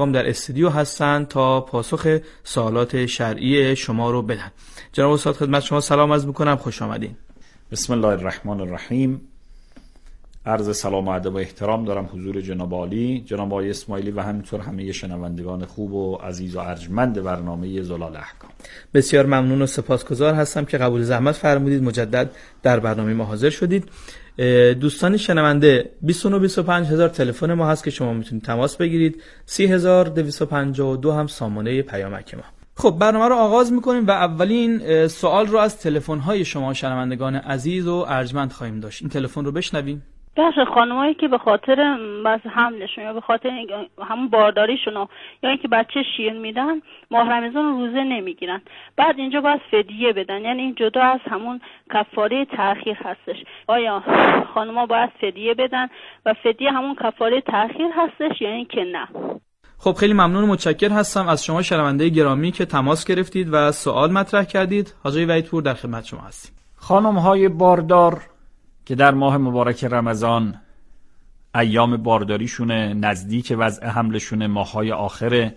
هم در استودیو هستن تا پاسخ سوالات شرعی شما رو بدن. جناب استاد خدمت شما سلام عرض میکنم، خوش آمدین. بسم الله الرحمن الرحیم. عرض سلام و ادب و احترام دارم حضور جناب عالی، جناب آقای اسماعیلی و همینطور همه شنوندگان خوب و عزیز و ارجمند برنامه زلال احکام. بسیار ممنون و سپاسگزار هستم که قبول زحمت فرمودید، مجدد در برنامه ما حاضر شدید. دوستان شنونده 225 هزار تلفن ما هست که شما میتونید تماس بگیرید، 3252 هم سامانه پیامک ما. خب برنامه رو آغاز میکنیم و اولین سوال رو از تلفن‌های شما شنوندگان عزیز و ارجمند خواهیم داشت. این تلفن رو بشنویم. بخش خانمایی که به خاطر بس حملشون یا به خاطر همون بارداریشون یا اینکه بچه شیر میدن ماه رمضان روزه نمیگیرن، بعد اینجا باید فدیه بدن، یعنی این جدا از همون کفاره تأخیر هستش. آیا خانما باید فدیه بدن و فدیه همون کفاره تأخیر هستش یا اینکه نه؟ خب خیلی ممنون و متشکر هستم از شما شنونده گرامی که تماس گرفتید و سوال مطرح کردید. حاجی وحیدپور در خدمت شما هستیم. خانم‌های باردار که در ماه مبارک رمضان ایام بارداریشونه، نزدیک وضع حملشونه، ماه‌های آخره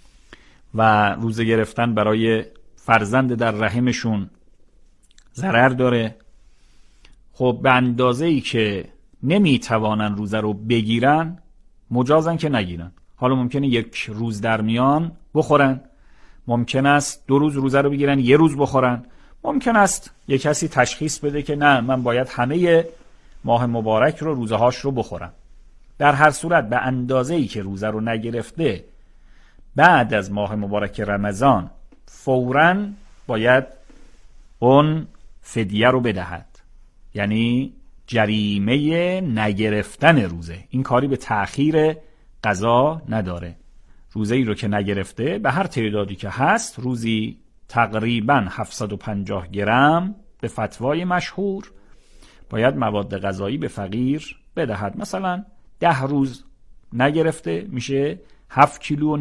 و روزه گرفتن برای فرزند در رحمشون ضرر داره، خب به اندازه‌ای که نمیتوانن روزه رو بگیرن مجازن که نگیرن. حالا ممکنه یک روز در میان بخورن، ممکن است 2 روز روزه رو بگیرن 1 روز بخورن، ممکن است یک کسی تشخیص بده که نه من باید همه ماه مبارک رو روزه هاش رو بخورم. در هر صورت به اندازه‌ای که روزه رو نگرفته بعد از ماه مبارک رمضان فوراً باید اون فدیه رو بدهد، یعنی جریمه نگرفتن روزه. این کاری به تأخیر قضا نداره. روزه ای رو که نگرفته به هر تعدادی که هست روزی تقریباً 750 گرم به فتوای مشهور باید مواد غذایی به فقیر بدهد. مثلا 10 روز نگرفته میشه 7,5 کیلو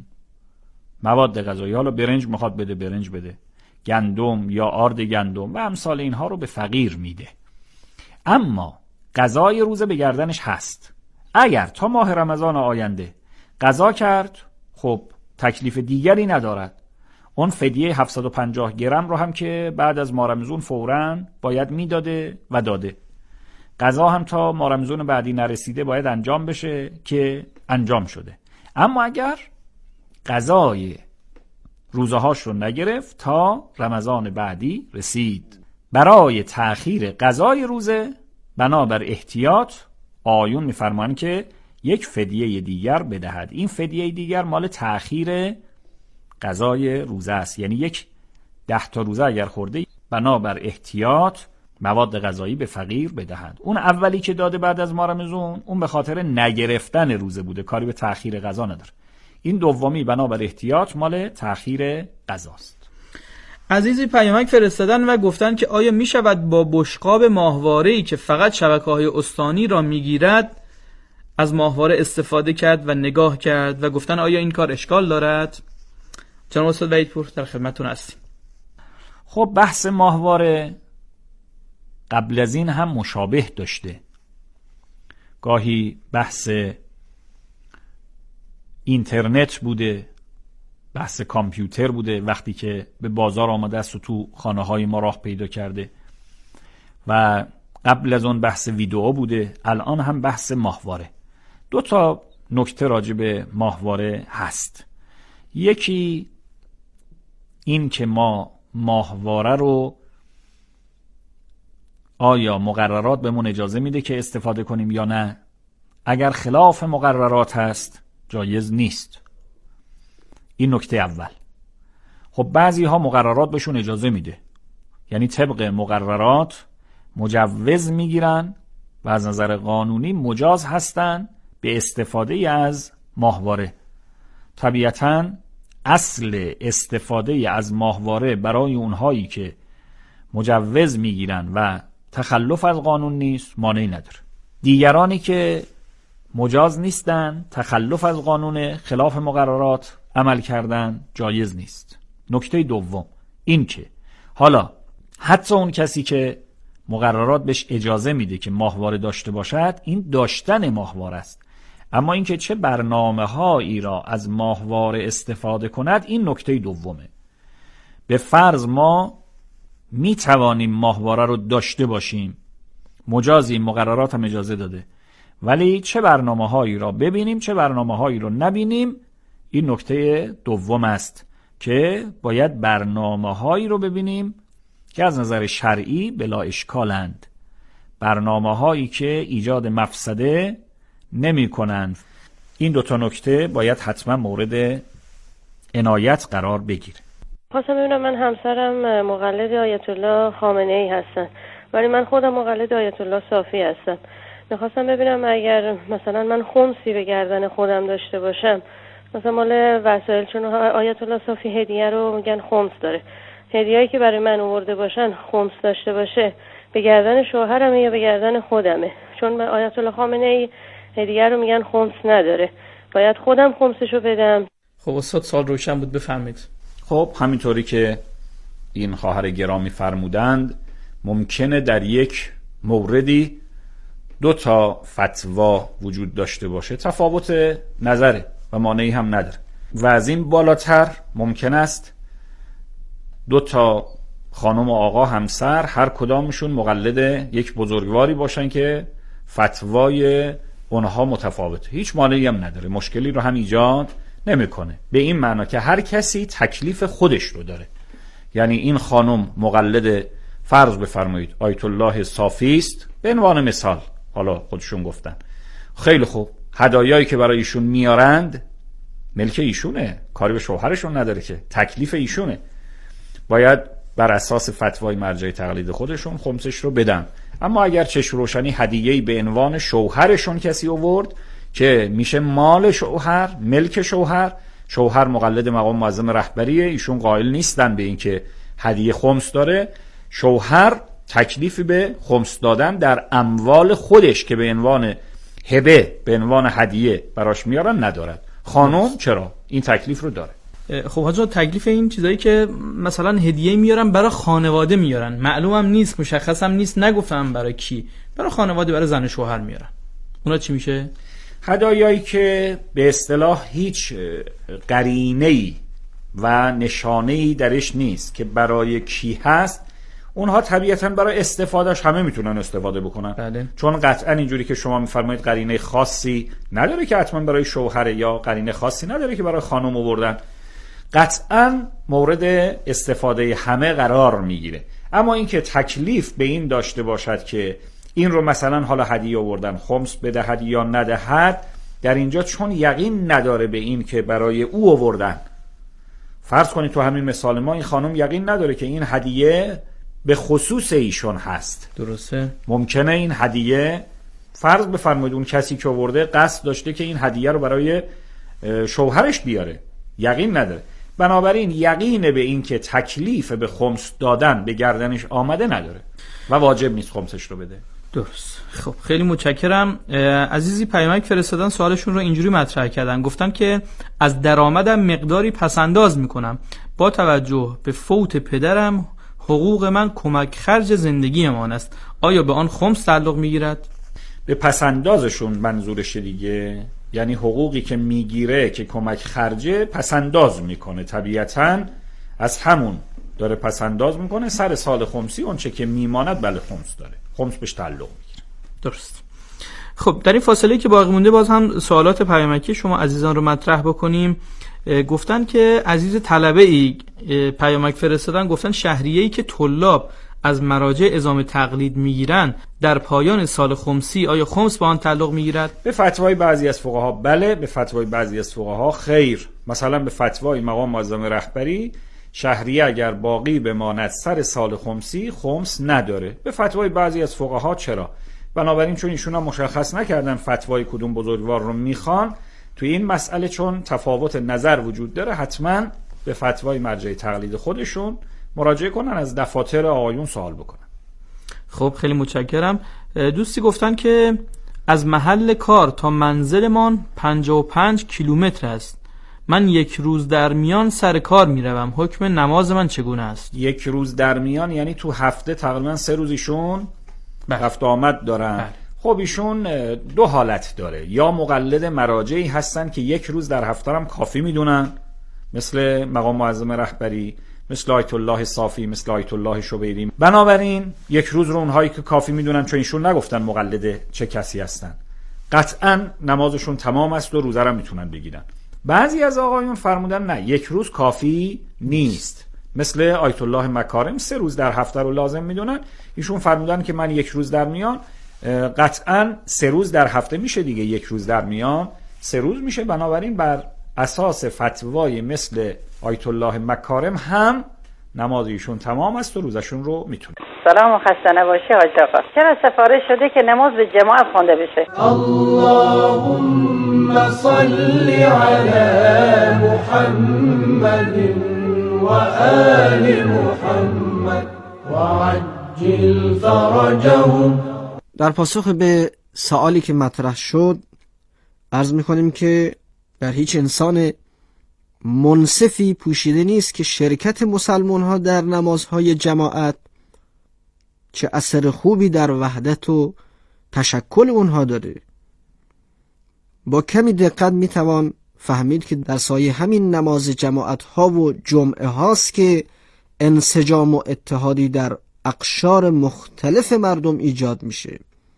مواد غذایی. حالا برنج میخواد بده برنج بده، گندم یا آرد گندم و امثال اینها رو به فقیر میده. اما غذای روزه به گردنش هست. اگر تا ماه رمضان آینده قضا کرد خب تکلیف دیگری ندارد. اون فدیه 750 گرم رو هم که بعد از ماه رمضان فوراً باید میداده و داده. قضا هم تا ماه رمضان بعدی نرسیده باید انجام بشه که انجام شده. اما اگر قضای روزه هاش رو نگرفت تا رمضان بعدی رسید، برای تأخیر قضای روزه بنابر احتیاط آیون میفرمان که یک فدیه دیگر بدهد. این فدیه دیگر مال تأخیر قضای روزه است، یعنی 10 تا روزه اگر خورده بنابر احتیاط مواد غذایی به فقیر بدهد. اون اولی که داده بعد از ماه رمضان اون به خاطر نگرفتن روزه بوده، کاری به تأخیر قضا نداره. این دومی بنابر احتیاط مال تأخیر قضاست. عزیزی پیامک فرستادن و گفتن که آیا می شود با بشقاب ماهواره‌ای که فقط شبکه‌های استانی را میگیرد از ماهواره استفاده کرد و نگاه کرد و گفتن آیا این کار اشکال دارد؟ جناب استاد وحیدپور در خدمتتون هستیم. خب بحث ماهواره قبل از این هم مشابه داشته. گاهی بحث اینترنت بوده، بحث کامپیوتر بوده وقتی که به بازار آمده است و تو خانه های ما راه پیدا کرده، و قبل از اون بحث ویدئو بوده، الان هم بحث ماهواره. 2 تا نکته راجع به ماهواره هست. یکی این که ما ماهواره رو آیا مقررات بهمون اجازه میده که استفاده کنیم یا نه؟ اگر خلاف مقررات هست جایز نیست. این نکته اول. خب بعضی ها مقررات بهشون اجازه میده، یعنی طبق مقررات مجوز میگیرن و از نظر قانونی مجاز هستن به استفاده از ماهواره. طبیعتاً اصل استفاده از ماهواره برای اونهایی که مجوز میگیرن و تخلف از قانون نیست مانعی نداره. دیگرانی که مجاز نیستن، تخلف از قانون، خلاف مقررات عمل کردن، جایز نیست. نکته دوم این که حالا حتی اون کسی که مقررات بهش اجازه میده که ماهواره داشته باشد، این داشتن ماهواره است. اما اینکه چه برنامه‌هایی را از ماهواره استفاده کند، این نکته دومه. به فرض ما می توانیم ماهواره رو داشته باشیم، مجازی مقررات هم اجازه داده، ولی چه برنامه‌هایی را ببینیم چه برنامه‌هایی رو نبینیم، این نکته دوم است که باید برنامه‌هایی رو ببینیم که از نظر شرعی بلا اشکالند، برنامه‌هایی که ایجاد مفسده نمی کنند. این دوتا نکته باید حتما مورد عنایت قرار بگیره. خواستم ببینم، من همسرم مقلد آیت الله خامنه ای هستن، ولی من خودم مقلد آیت الله صافی هستم. میخواستم ببینم اگر مثلا من خمسی به گردن خودم داشته باشم، مثلا مال وسایل، چون آیت الله صافی هدیه رو میگن خمس داره، هدیه‌ای که برای من آورده باشن خمس داشته باشه، به گردن شوهرمه یا به گردن خودمه؟ چون آیت الله خامنه ای هدیه رو میگن خمس نداره، باید خودم خمسشو بدم. خب استاد سوال روشن بود، بفرمایید. خب همینطوری که این خواهر گرامی فرمودند، ممکنه در یک موردی دو تا فتوا وجود داشته باشه، تفاوت نظره و مانعی هم نداره، و از این بالاتر ممکن است دو تا خانم و آقا همسر هر کدامشون مقلد یک بزرگواری باشن که فتوای اونها متفاوته، هیچ مانعی هم نداره، مشکلی رو هم ایجاد نمیکنه، به این معنا که هر کسی تکلیف خودش رو داره. یعنی این خانم مقلد فرض بفرمایید آیت الله صافی است به عنوان مثال، حالا خودشون گفتن، خیلی خوب، هدایایی که برای ایشون میارند ملک ایشونه، کاری به شوهرشون نداره که، تکلیف ایشونه، باید بر اساس فتوای مرجع تقلید خودشون خمسش رو بدن. اما اگر چشم روشنی هدیه‌ای به عنوان شوهرشون کسی آورد که میشه مال شوهر، ملک شوهر، شوهر مقلد مقام معظم رهبریه، ایشون قائل نیستن به این که هدیه خمس داره، شوهر تکلیفی به خمس دادن در اموال خودش که به عنوان هبه، به عنوان هدیه براش میارن ندارد. خانم چرا این تکلیف رو داره. خب حاجا، تکلیف این چیزایی که مثلا هدیه میارن برای خانواده میارن، معلومم نیست، مشخصم نیست، نگفتم برای کی، برای خانواده، برای زن و شوهر میارن، اونا چی میشه؟ هدایایی که به اصطلاح هیچ قرینه‌ای و نشانه‌ای درش نیست که برای کی هست، اونها طبیعتاً برای استفادهش همه میتونن استفاده بکنن. بله. چون قطعاً اینجوری که شما میفرمایید قرینه خاصی نداره که حتما برای شوهر، یا قرینه خاصی نداره که برای خانم آوردن، قطعاً مورد استفاده همه قرار میگیره. اما اینکه تکلیف به این داشته باشد که این رو مثلا حالا هدیه آوردن خمس بدهد یا ندهد، در اینجا چون یقین نداره به این که برای او آوردن، فرض کنید تو همین مثال ما این خانم یقین نداره که این هدیه به خصوص ایشون هست، درسته؟ ممکنه این هدیه، فرض بفرمایید اون کسی که آورده قصد داشته که این هدیه رو برای شوهرش بیاره، یقین نداره، بنابراین یقین به این که تکلیف به خمس دادن به گردنش آمده نداره و واجب نیست خمسش رو بده. درست. خب خیلی متشکرم. عزیزی پیامک فرستادن، سوالشون رو اینجوری مطرح کردن، گفتن که از درآمدم مقداری پسنداز میکنم، با توجه به فوت پدرم حقوق من کمک خرج زندگیمان است، آیا به آن خمس تعلق میگیرد؟ به پسندازشون منظورش دیگه، یعنی حقوقی که میگیره که کمک خرجه پسنداز میکنه، طبیعتاً از همون داره پسنداز میکنه، سر سال خمسی اون چه که میماند بله خمس داره، خمس بهش تعلق میگیره. درست. خب در این فاصله که باقی مونده باز هم سوالات پیامکی شما عزیزان رو مطرح بکنیم. گفتن که عزیز طلبه ای پیامک فرستادن، گفتن شهریه‌ای که طلاب از مراجع اعزام تقلید میگیرن در پایان سال خمسی، آیا خمس به آن تعلق میگیرد؟ به فتوای بعضی از فقها بله، به فتوای بعضی از فقها خیر. مثلا به فتوای مقام معظم رهبری شهریه اگر باقی بماند سر سال خمسی خمس نداره. به فتوای بعضی از فقها چرا؟ بنابراین چون ایشون هم مشخص نکردن فتوای کدوم بزرگوار رو میخوان، توی این مسئله چون تفاوت نظر وجود داره، حتما به فتوای مرجع تقلید خودشون مراجعه کنن، از دفاتر آقایون سوال بکنن. خب خیلی متشکرم. دوستی گفتن که از محل کار تا منزلمان 55 کیلومتر است، من یک روز در میان سر کار میروم، حکم نماز من چگونه است؟ یک روز در میان یعنی تو هفته تقریبا 3 روز ایشون رفت آمد دارن. خب ایشون دو حالت داره، یا مقلد مراجعی هستن که یک روز در هفته هم کافی میدونن، مثل مقام معظم رهبری، مثل آیت الله صافی، مثل آیت الله شبیری. بنابراین یک روز رو اونهایی که کافی میدونن، چون ایشون نگفتن مقلد چه کسی هستن، قطعا نمازشون تمام است و روزه رو میتونن بگیرن. بعضی از آقایون فرمودن نه، یک روز کافی نیست، مثل آیت الله مکارم 3 روز در هفته رو لازم میدونن. ایشون فرمودن که من یک روز در میان، قطعا 3 روز در هفته میشه دیگه، یک روز در میان 3 روز میشه. بنابراین بر اساس فتوای مثل آیت الله مکارم هم نماز ایشون تمام است و روزشون رو میتونه. سلام و خسته نباشی حاج آقا. چرا سفارش شده که نماز به جماعت خوانده بشه؟ اللهم صل علی محمد و آل محمد و عجل فرجهم. در پاسخ به سوالی که مطرح شد عرض می‌کنیم که در هیچ انسان منصفی پوشیده نیست که شرکت مسلمان‌ها در نمازهای جماعت چه اثر خوبی در وحدت و تشکل اونها داره. با کمی دقت میتوان فهمید که در سایه همین نماز جماعت‌ها و جمعه هاست که انسجام و اتحادی در اقشار مختلف مردم ایجاد میشه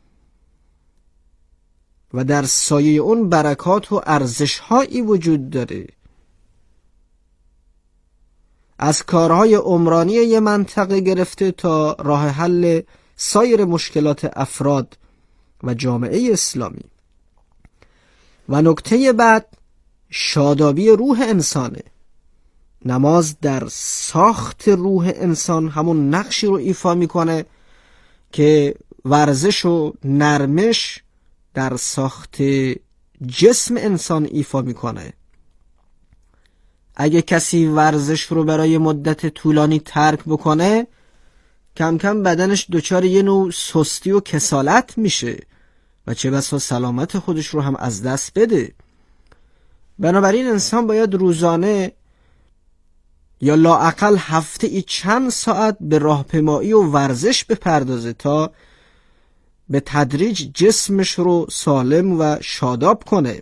و در سایه اون برکات و ارزش‌هایی وجود داره. از کارهای عمرانی یه منطقه گرفته تا راه حل سایر مشکلات افراد و جامعه اسلامی. و نکته بعد شادابی روح انسانه. نماز در ساخت روح انسان همون نقشی رو ایفا میکنه که ورزش و نرمش در ساخت جسم انسان ایفا میکنه. اگه کسی ورزش رو برای مدت طولانی ترک بکنه، کم کم بدنش دچار یه نوع سستی و کسالت میشه و چه بسا سلامت خودش رو هم از دست بده. بنابراین انسان باید روزانه یا لااقل هفته ای چند ساعت به راهپیمایی و ورزش بپردازه تا به تدریج جسمش رو سالم و شاداب کنه.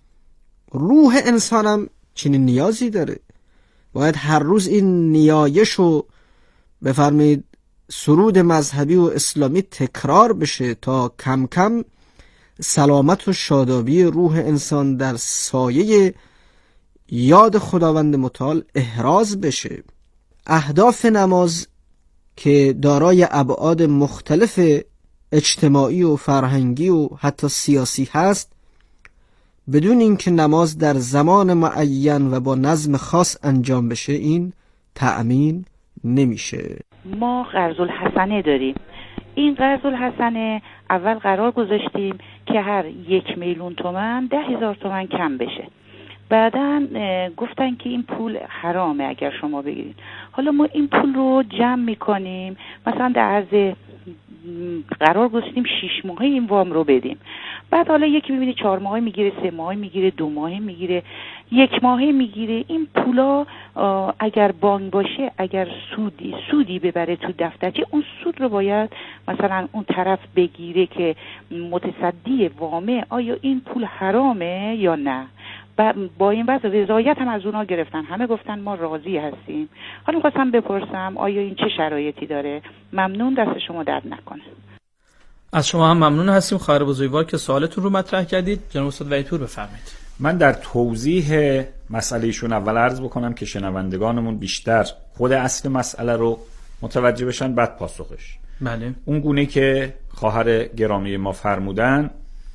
روح انسانم چنین نیازی داره. باید هر روز این نیایش رو بفرمایید سرود مذهبی و اسلامی تکرار بشه تا کم کم سلامت و شادابی روح انسان در سایه یاد خداوند متعال احراز بشه. اهداف نماز که دارای ابعاد مختلف اجتماعی و فرهنگی و حتی سیاسی هست، بدون اینکه نماز در زمان معین و با نظم خاص انجام بشه این تأمین نمیشه. ما قرض الحسنه داریم. این قرض الحسنه اول قرار گذاشتیم که هر 1,000,000 تومان 10,000 تومان کم بشه. بعداً گفتن که این پول حرامه اگر شما بگیرید. حالا ما این پول رو جمع میکنیم، مثلا در عرض قرار گذاشتیم 6 ماهه این وام رو بدیم. بعد حالا یکی میبینه 4 ماهه میگیره، 3 ماهه میگیره، 2 ماهه میگیره، 1 ماهه میگیره. این پولا اگر بانک باشه، اگر سودی ببره تو دفترچه، اون سود رو باید مثلا اون طرف بگیره که متصدی وامه. آیا این پول حرامه یا نه؟ با این وضع رضایت هم از اونا گرفتن، همه گفتن ما راضی هستیم. حالا می‌خواستم بپرسم آیا این چه شرایطی داره؟ ممنون، دست شما درد نکنه. از شما هم ممنون هستیم خواهر بزرگوار که سوالتون رو مطرح کردید. جناب استاد وحیدپور بفرمایید. من در توضیح مسئله ایشون اول عرض بکنم که شنوندگانمون بیشتر خود اصل مسئله رو متوجه بشن، بعد پاسخش. بله. اون گونه که خواهر گرامی ما فرمودن،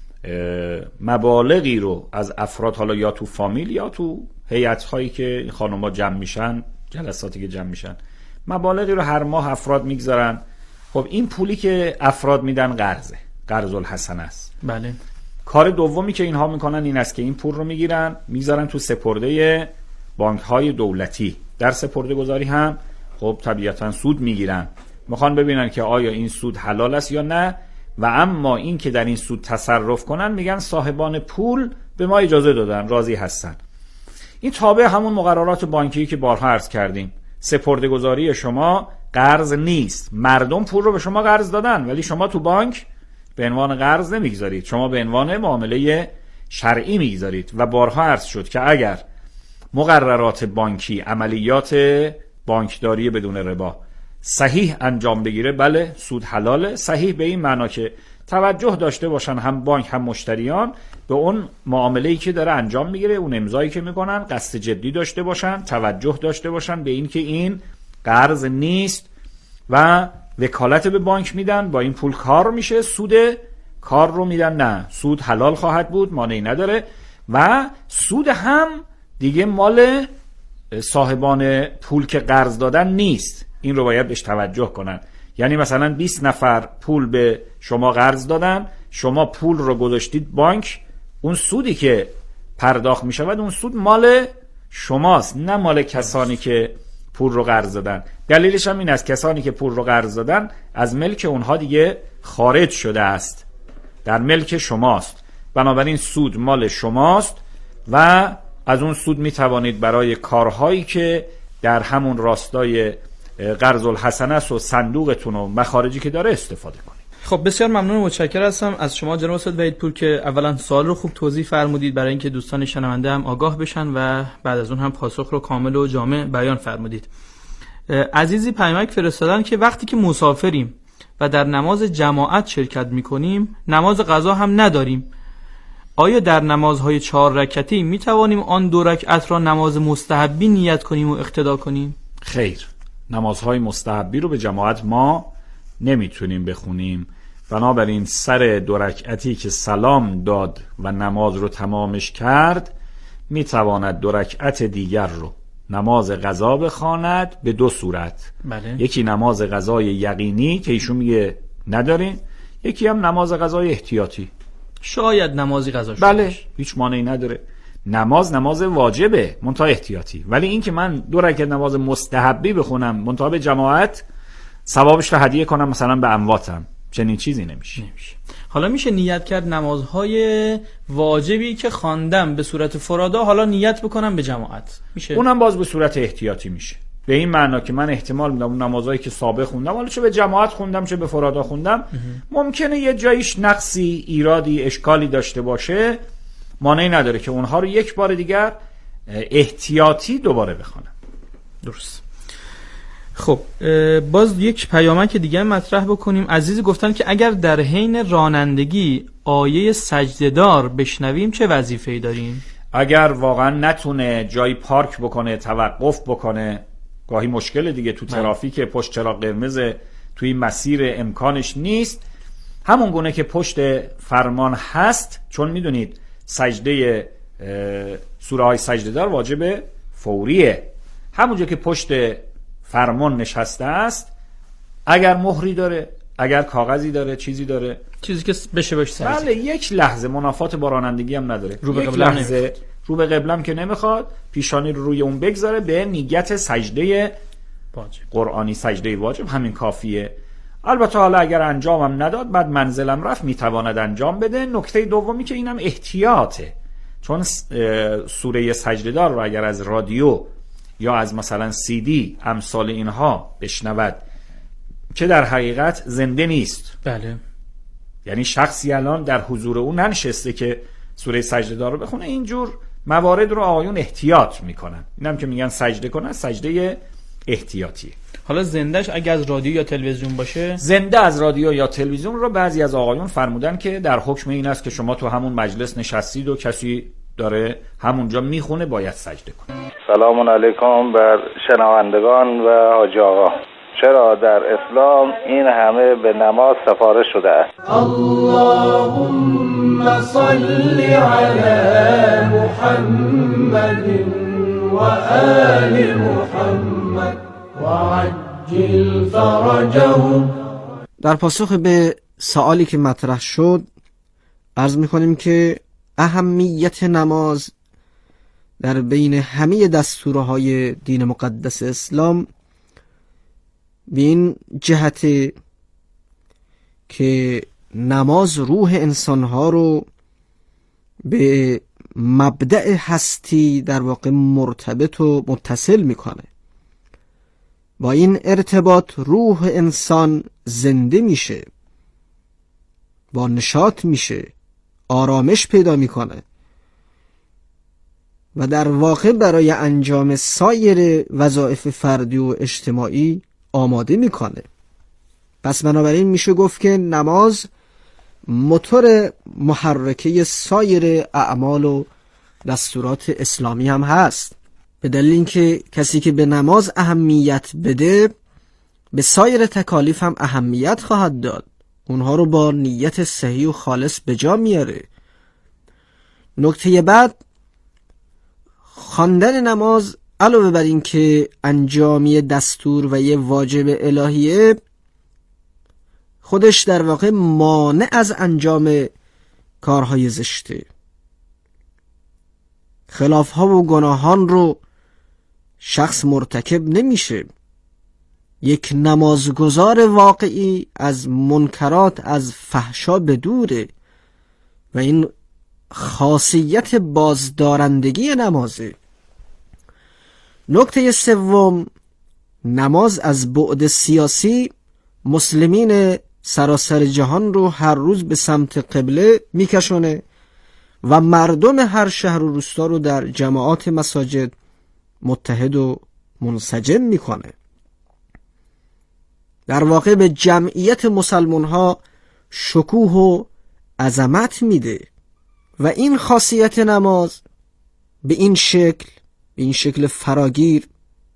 مبالغی رو از افراد، حالا یا تو فامیل یا تو هیئت‌هایی که خانم‌ها جمع میشن، جلساتی که جمع میشن، مبالغی رو هر ماه افراد میگذارن. خب این پولی که افراد میدن قرضه، قرض الحسنه است. بله. کار دومی که اینها میکنن این است که این پول رو میگیرن میذارن تو سپرده بانک‌های دولتی. در سپرده گذاری هم خب طبیعتاً سود میگیرن، میخوان ببینن که آیا این سود حلال است یا نه. و اما این که در این سود تصرف کنن، میگن صاحبان پول به ما اجازه دادن، راضی هستن. این تابع همون مقررات بانکی که بارها عرض کردیم. سپرده‌گذاری شما قرض نیست. مردم پول رو به شما قرض دادن ولی شما تو بانک به عنوان قرض نمیگذارید، شما به عنوان معامله شرعی میگذارید. و بارها عرض شد که اگر مقررات بانکی، عملیات بانکداری بدون ربا صحیح انجام بگیره، بله سود حلاله. صحیح به این معنا که توجه داشته باشن هم بانک هم مشتریان به اون معامله‌ای که داره انجام میگیره، اون امضایی که میکنن، قصد جدی داشته باشن، توجه داشته باشن به این که این قرض نیست و وکالت به بانک میدن، با این پول کار میشه، سود کار رو میدن، نه سود حلال خواهد بود، مانعی نداره. و سود هم دیگه مال صاحبان پول که قرض دادن نیست، این رو باید بهش توجه کنن. یعنی مثلا 20 نفر پول به شما قرض دادن، شما پول رو گذاشتید بانک، اون سودی که پرداخت می شود اون سود مال شماست، نه مال کسانی که پول رو قرض دادن. دلیلش هم این است کسانی که پول رو قرض دادن از ملک اونها دیگه خارج شده است، در ملک شماست، بنابراین سود مال شماست و از اون سود می توانید برای کارهایی که در همون راستای قرض الحسنه است و صندوقتون و مخارجی که داره استفاده کنید. خب بسیار ممنون و متشکر هستم از شما جناب استاد وحیدپور که اولا سوال رو خوب توضیح فرمودید برای اینکه دوستان شنونده هم آگاه بشن و بعد از اون هم پاسخ رو کامل و جامع بیان فرمودید. عزیزی پیامک فرستادن که وقتی که مسافریم و در نماز جماعت شرکت میکنیم نماز قضا هم نداریم، آیا در نمازهای 4 رکعتی میتوانیم آن 2 رکعت را نماز مستحبی نیت کنیم و اقتدا کنیم؟ خیر، نمازهای مستحبی رو به جماعت ما نمیتونیم بخونیم، بنابراین سر 2 رکعتی که سلام داد و نماز رو تمامش کرد میتواند 2 رکعت دیگر رو نماز قضا بخواند به 2 صورت. بله. یکی نماز قضای یقینی که ایشون میگه ندارین، یکی هم نماز قضای احتیاطی، شاید نمازی قضا شده. بله هیچ مانعی نداره، نماز واجبه منتها احتیاطی، ولی این که من 2 رکعت نماز مستحبی بخونم منتها به جماعت ثوابش رو هدیه کنم مثلا به امواتم، چنین چیزی نمیشه. حالا میشه نیت کرد نمازهای واجبی که خواندم به صورت فرادا حالا نیت بکنم به جماعت، میشه؟ اونم باز به صورت احتیاطی میشه، به این معنا که من احتمال میدم اون نمازهایی که سابق خوندم، حالا چه به جماعت خوندم چه به فرادا خوندم، ممکنه یه جایش نقصی، ایرادی، اشکالی داشته باشه، مانعی نداره که اونها رو یک بار دیگر احتیاطی دوباره بخونم. درست. خب باز یک پیامک دیگه مطرح بکنیم. عزیزی گفتن که اگر در حین رانندگی آیه سجده‌دار بشنویم چه وظیفه‌ای داریم؟ اگر واقعا نتونه جایی پارک بکنه، توقف بکنه، گاهی مشکل دیگه تو ترافیک پشت چراغ قرمز توی مسیر امکانش نیست، همون گونه که پشت فرمان هست، چون میدونید سجده سوره های سجده‌دار واجب فوریه، همونجا که پشت فرمان نشسته است، اگر مهری داره، اگر کاغذی داره، چیزی داره، چیزی که بشه باش سجده، بله یک لحظه منافات با رانندگی هم نداره، رو به یک قبله لحظه رو به قبلم که نمیخواد، پیشانی رو روی اون بگذاره به نیت سجده واجب قرآنی، سجده واجب، همین کافیه. البته حالا اگر انجامم نداد بعد منزلم رفت میتواند انجام بده. نکته دومی که اینم احتیاطه، چون سوره سجده‌دار رو اگر از رادیو یا از مثلا CD امثال اینها بشنود که در حقیقت زنده نیست، بله، یعنی شخصی الان در حضور اون ننشسته که سوره سجده‌دار رو بخونه، اینجور موارد رو آقایون احتیاط میکنن، اینم که میگن سجده کنن، سجده احتیاطی. حالا زندهش اگه از رادیو یا تلویزیون باشه، زنده از رادیو یا تلویزیون رو بعضی از آقایون فرمودن که در حکم این است که شما تو همون مجلس نشستید و کسی داره همونجا میخونه باید سجده کنید. سلام علیکم بر شنوندگان و حاجی آقا. چرا در اسلام این همه به نماز سفارش شده است؟ اللهم صل علی محمد و آل محمد و عجل فرجهم. در پاسخ به سوالی که مطرح شد عرض می‌کنیم که اهمیت نماز در بین همه دستورهای دین مقدس اسلام به این جهت که نماز روح انسانها رو به مبدأ هستی در واقع مرتبط و متصل میکنه. با این ارتباط روح انسان زنده میشه با نشاط میشه، آرامش پیدا میکنه و در واقع برای انجام سایر وظایف فردی و اجتماعی آماده میکنه. پس بنابراین میشه گفت که نماز موتور محرکه سایر اعمال و دستورات اسلامی هم هست، به دلیل اینکه کسی که به نماز اهمیت بده به سایر تکالیف هم اهمیت خواهد داد، اونها رو با نیت صحیح و خالص به جا میاره. نکته بعد، خواندن نماز علاوه بر این که انجامی دستور و یه واجب الهیه، خودش در واقع مانع از انجام کارهای زشته. خلافها و گناهان رو شخص مرتکب نمیشه. یک نمازگزار واقعی از منکرات، از فحشا بدوره و این خاصیت بازدارندگی نمازه. نکته سوم، نماز از بعد سیاسی مسلمین سراسر جهان رو هر روز به سمت قبله میکشونه و مردم هر شهر و روستا رو در جماعات مساجد متحد و منسجم میکنه. در واقع به جمعیت مسلمان ها شکوه و عظمت میده و این خاصیت نماز به این شکل فراگیر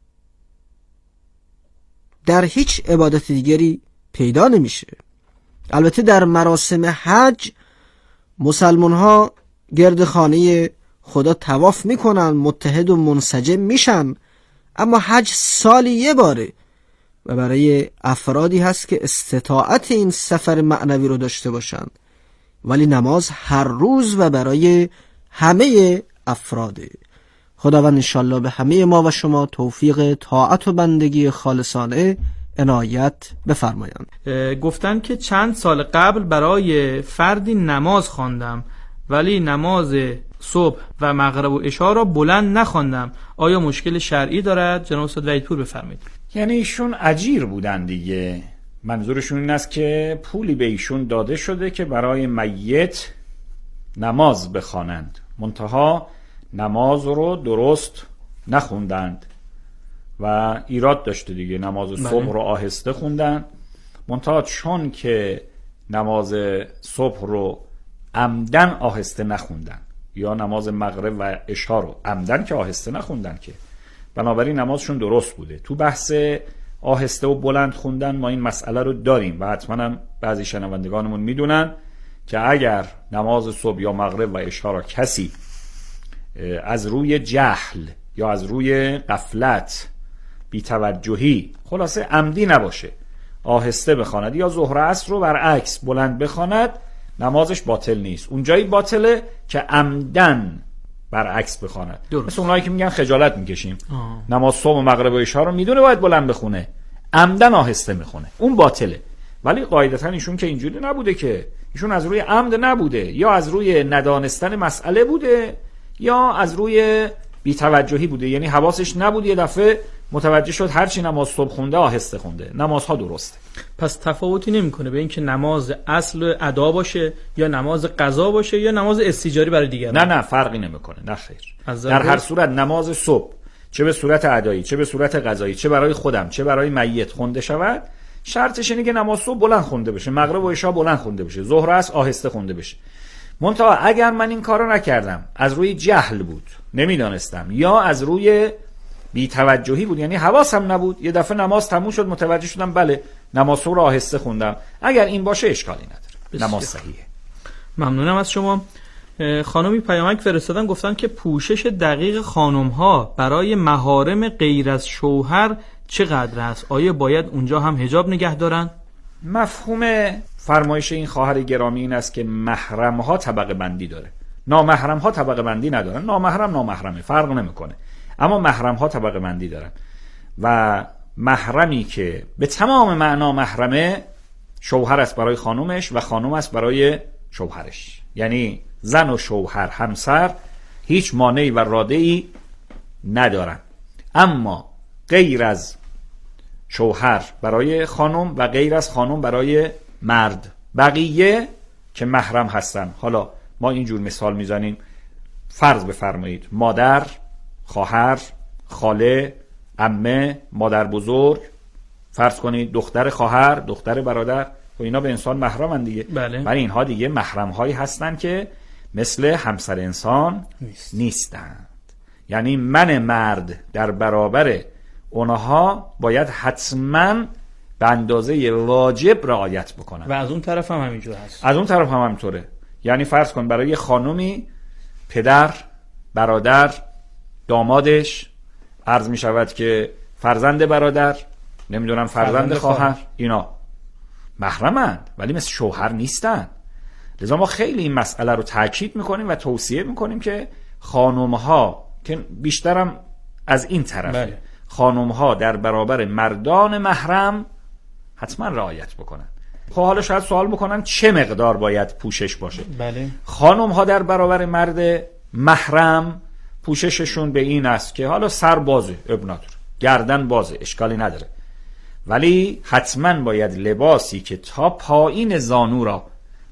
در هیچ عبادت دیگری پیدا نمیشه. البته در مراسم حج مسلمان ها گرد خانه خدا طواف میکنن، متحد و منسجم میشن، اما حج سالی یه باره و برای افرادی هست که استطاعت این سفر معنوی رو داشته باشن، ولی نماز هر روز و برای همه افراده. خداوند انشالله به همه ما و شما توفیق طاعت و بندگی خالصانه عنایت بفرمایند. گفتن که چند سال قبل برای فردی نماز خواندم ولی نماز صبح و مغرب و عشا را بلند نخواندم، آیا مشکل شرعی دارد؟ جناب استاد وحیدپور بفرمایید. یعنی ایشون اجیر بودن دیگه، منظورشون این است که پولی به ایشون داده شده که برای میت نماز بخوانند، منتها نماز رو درست نخوندند و ایراد داشته دیگه. نماز صبح رو آهسته خوندن، منتها چون که نماز صبح رو عمدن آهسته نخوندن یا نماز مغرب و عشا رو عمدن که آهسته نخوندن، که بنابراین نمازشون درست بوده. تو بحث آهسته و بلند خوندن ما این مسئله رو داریم و حتما هم بعضی شنوندگانمون میدونن که اگر نماز صبح یا مغرب و عشا را کسی از روی جهل یا از روی غفلت، بی‌توجهی، خلاصه عمدی نباشه، آهسته بخواند یا ظهر عصر رو برعکس بلند بخواند، نمازش باطل نیست. اونجایی باطله که عمدن برعکس بخواند. مثل اونایی که میگن خجالت میکشیم، نماز صبح و مغرب و عشا رو میدونه باید بلند بخونه، عمدن آهسته میخونه، اون باطله. ولی قاعدتا ایشون که اینجوری نبوده، که ایشون از روی عمد نبوده، یا از روی ندانستن مسئله بوده یا از روی بی‌توجهی بوده، یعنی حواسش نبود، یه دفعه متوجه شد هرچی نماز صبح خونده آهسته خونده. نمازها درسته. پس تفاوتی نمیکنه به این که نماز اصل ادا باشه یا نماز قضا باشه یا نماز استیجاری برای دیگران؟ نه فرقی نمیکنه، نه خیر. در هر صورت نماز صبح چه به صورت ادایی، چه به صورت قضایی، چه برای خودم چه برای میت خونده شود، شرطش اینه که نماز صبح بلند خونده بشه، مغرب و عشا بلند خونده بشه، ظهر و عصر آهسته خونده بشه. منتها اگر من این کارو نکردم، از روی جهل بود، نمیدانستم، یا از روی بی‌توجهی بود، یعنی حواسم نبود، یه دفعه نماز تموم شد متوجه شدم بله نماز رو آهسته خوندم، اگر این باشه اشکالی نداره، نماز صحیحه. ممنونم از شما. خانمی پیامک فرستادن، گفتن که پوشش دقیق خانم‌ها برای محارم غیر از شوهر چقدر است؟ آیا باید اونجا هم حجاب نگه دارن؟ مفهوم فرمایش این خواهر گرامی این است که محرم‌ها طبقه بندی داره، نامحرم‌ها طبقه بندی ندارن. نامحرمه، فرق نمیکنه، اما محرم‌ها طبقه بندی دارن و محرمی که به تمام معنا محرمه، شوهر است برای خانومش و خانوم است برای شوهرش، یعنی زن و شوهر، همسر، هیچ مانعی و رادعی ندارن. اما غیر از شوهر برای خانم و غیر از خانم برای مرد، بقیه که محرم هستن. حالا ما اینجور مثال میزنیم، فرض بفرمایید مادر، خواهر، خاله، عمه، مادر بزرگ، فرض کنید دختر خواهر، دختر برادر، و اینا به انسان محرمن دیگه. بله. ولی اینها دیگه محرم هایی هستن که مثل همسر انسان نیستند. یعنی من مرد در برابر اونها باید حتما به اندازه واجب رعایت بکنن. و از اون طرف هم همینجور هست. از اون طرف هم همینطوره. یعنی فرض کن برای خانومی پدر، برادر، دامادش، عرض می شود که فرزند برادر، نمیدونم فرزند خواهر، اینا محرمند ولی مثل شوهر نیستن. لذا ما خیلی این مسئله رو تاکید میکنیم و توصیه میکنیم که خانومها، که بیشترم از این طرفه، خانومها در برابر مردان محرم حتما رعایت بکنن. خب حالا شاید سوال بکنن چه مقدار باید پوشش باشه؟ بله. خانومها در برابر مرد محرم پوشششون به این است که حالا سر بازه، اب نداره، گردن بازه، اشکالی نداره، ولی حتما باید لباسی که تا پایین زانو را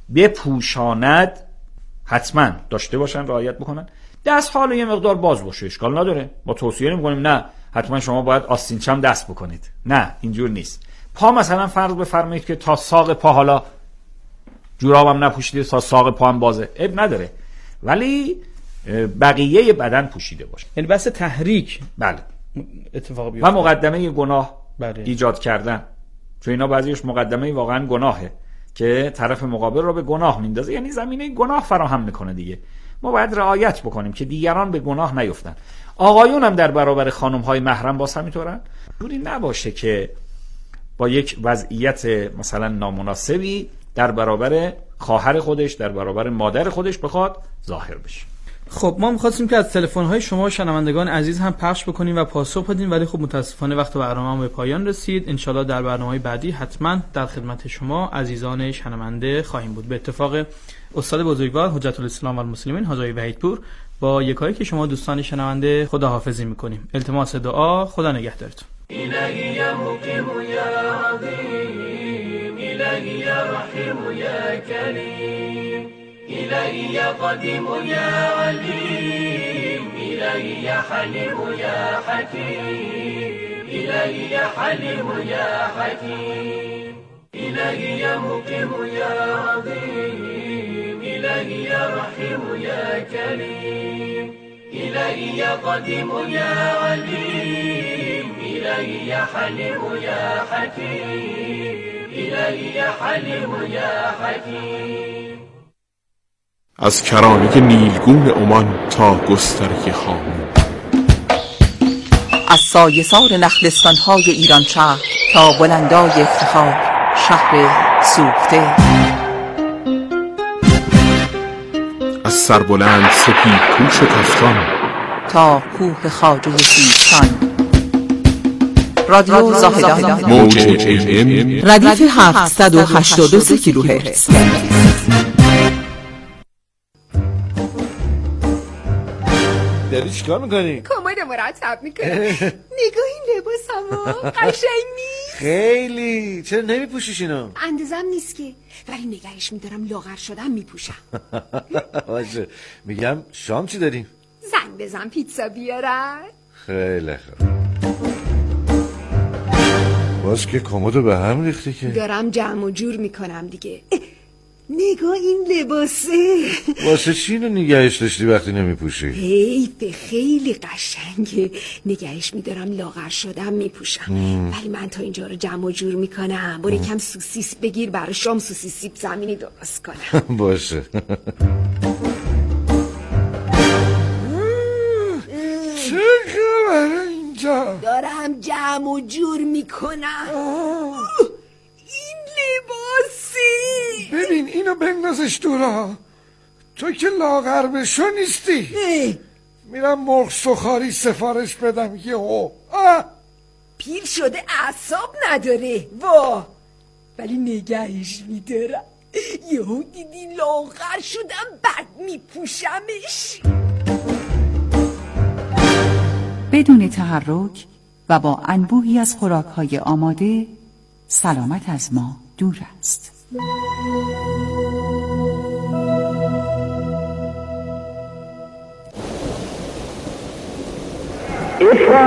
بپوشاند حتما داشته باشن، رعایت بکنن. دست حالا یه مقدار باز باشه، اشکال نداره. ما توصیه نمی‌کنیم نه حتما شما باید آستین چم دست بکنید، نه اینجور نیست. پا مثلا فرض بفرمایید که تا ساق پا، حالا جورابم نپوشیده تا ساق پا هم بازه، اب نداره، ولی بقیه بدن پوشیده باشه. یعنی بس تحریک بله اتفاق بیفته و مقدمه گناه بله. ایجاد کردن، چون اینا بعضیش مقدمه واقعا گناهه که طرف مقابل رو به گناه میندازه، یعنی زمینه گناه فراهم میکنه دیگه. ما باید رعایت بکنیم که دیگران به گناه نیفتن. آقایون هم در برابر خانم‌های محرم باز همینطورن. جوری نباشه که با یک وضعیت مثلا نامناسبی در برابر خواهر خودش، در برابر مادر خودش بخواد ظاهر بشه. خب ما می‌خواستیم که از تلفن‌های شما شنوندگان عزیز هم پخش بکنیم و پاسخ بدیم، ولی خب متاسفانه وقت برنامه به پایان رسید. انشالله در برنامه‌های بعدی حتما در خدمت شما عزیزان شنونده خواهیم بود. به اتفاق استاد بزرگوار حجت الاسلام و المسلمین حاجی وحیدپور با یکایی که شما دوستان شنونده خداحافظی می‌کنیم. التماس دعا، خدا نگهدارتون. إلهي يا مقيم يا عظيم، إلهي يا رحيم يا كريم، إلهي يا قديم يا عليم، إلهي يا حليم يا حكيم، إلهي يا حليم يا حكيم، إلهي يا مقيم يا عظيم، إلهي يا رحيم يا كريم، إلهي يا قديم يا عليم، إلهي يا حليم يا حكيم، إلهي يا حليم يا حكيم. از کرانه نیلگون عمان تا گستره هامون، از سایه‌سار نخلستان‌های ایران شهر تا بلندای افتخار شهر سوخته، از سربلند سپید پوش کفتان تا کوه خواجه سیستان. رادیو زاهدان موج FM ردیف 783 کیلوهرتز. داری چیکار میکنی؟ کمد مرتب میکنم. نگاه این لباسمو قشنگ نیست؟ خیلی. چرا نمیپوشیش اینو؟ اندازم نیست که، ولی نگهش میدارم لاغر شدم میپوشم. باشه. میگم شام چی داریم؟ زنگ بزن پیتزا بیارن. خیلی خوب. باز که کمدو به هم ریختی که. دارم جمع و جور میکنم دیگه. نگاه این لباسه. واسه چی اینو نگهش داشتی وقتی نمیپوشی؟ حیفه، خیلی قشنگه. نگهش میدارم لاغر شدم میپوشم. ولی من تا اینجا رو جمع و جور میکنم. برو کم سوسیس بگیر برای شام، سوسیس سیب زمینی درست کنم. باشه. چه خبره اینجا؟ دارم جمع و جور میکنم. این لباسی. ببین اینو بندازش دورا. تو که لاغر بشو نیستی. میرم مرغ سخاری سفارش بدم یهو. پیر شده اعصاب نداره وا، ولی نگهش میدارم. یهو دیدی لاغر شدم بعد میپوشمش. بدون تحرک و با انبوهی از خوراک‌های آماده، سلامت از ما دور است. عرفان